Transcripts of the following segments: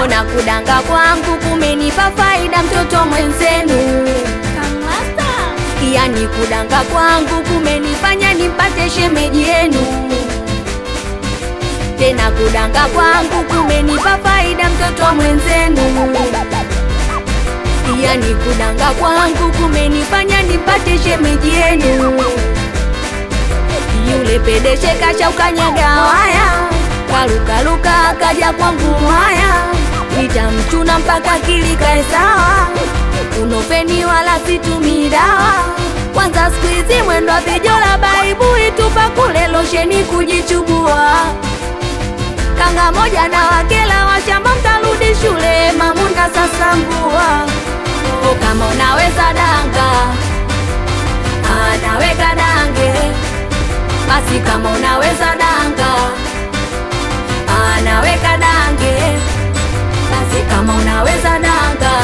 Ona kudanga kwangu kumenipa faida mtoto mwenzenu. Yani kudanga kwangu kumenifanya nipate shemeji yenu. Tena kudanga kwangu kumenipa faida mtoto mwenzenu. Yani kudanga kwangu kumenifanya nipate shemeji yenu. Yule pedeshe kasha ukanyaga waya, kaluka akaja kwangu mwaya, nitamchuna mpaka kilikae sawa. Unofeni wala situmi dawa. Kwanza squeeze mwendo vijola baibu itupa kule losheni kujichubua. Kanga moja na wakela washamba mtarudi shule mamunda sasa mbua. Kama unaweza danga, naweka dange. Basi kama unaweza danga, naweka dange. Basi kama unaweza danga,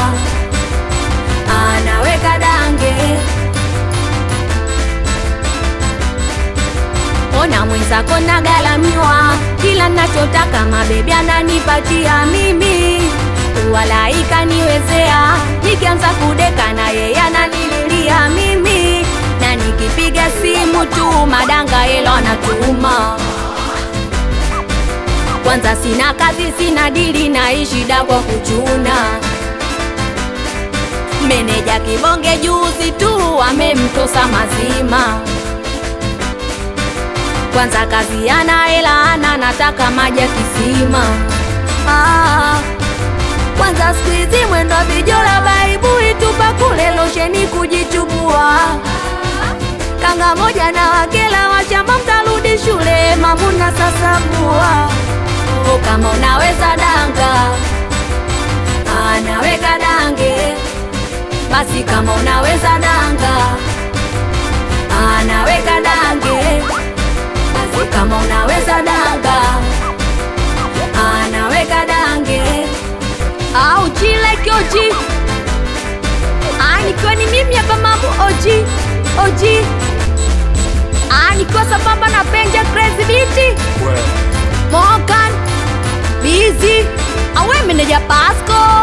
naweka dange. Ona mwenzako nagalamiwa, kila nachotaka mabebi ananipatia mimi. Walaika niwezea, nikianza kudeka na yeye ananililia mimi. Na nikipiga simu tu madanga elo anatuma. Kwanza sina kazi sina dili naishi da kwa kuchuna. Meneja kibonge juzi tu amemtosa mazima. Kwanza kazi ana hela ana nataka maji ya kisima. Kwanza squeeze mwendo vijola baibu itupa kule losheni kujichubua. Kanga moja na wakela washamba mtarudi shule mamuna sasa mbua. Kama unaweza danga, naweka dange. Basi kama unaweza danga, naweka dange. Basi kama unaweza danga, naweka dange. Au chile kioji, nikiwa ni mimi hapa mamu OG. Nikiwa sambamba na Benja Crazy Beat Morgan Busy awe meneja Pasco.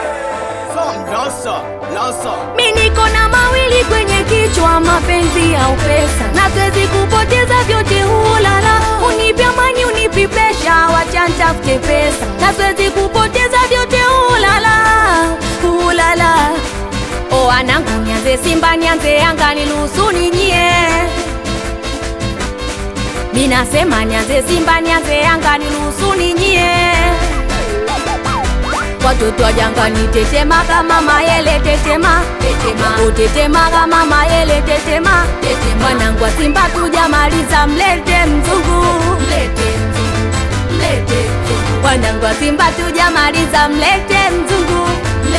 Mimi niko na mawili kwenye kichwa, mapenzi au pesa, na siwezi kupoteza vyote. Hulala unipi amani unipi pesha, wacha nitafute pesa, na siwezi kupoteza vyote. Hulala anangu nianze Simba nianze Yanga niruhusu ninyie. Minasema nianze Simba nianze Yanga niruhusu ninyie. Watoto wa janga ni tetema kama mayele tetema. Utetema kama mayele tetema. Wanangu wa Simba tujamaliza mlete mzungu. Wanangu wa Simba tujamaliza mlete mzungu.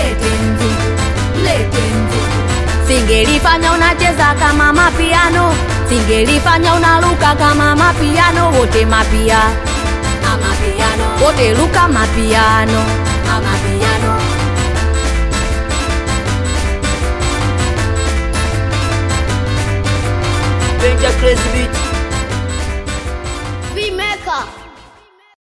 Singelifanya unacheza kama mapiano, singelifanya unaluka kama mapiano. Wote mapia, amapiano. Wote luka mapiano, amapiano. Benja Crazy Beat.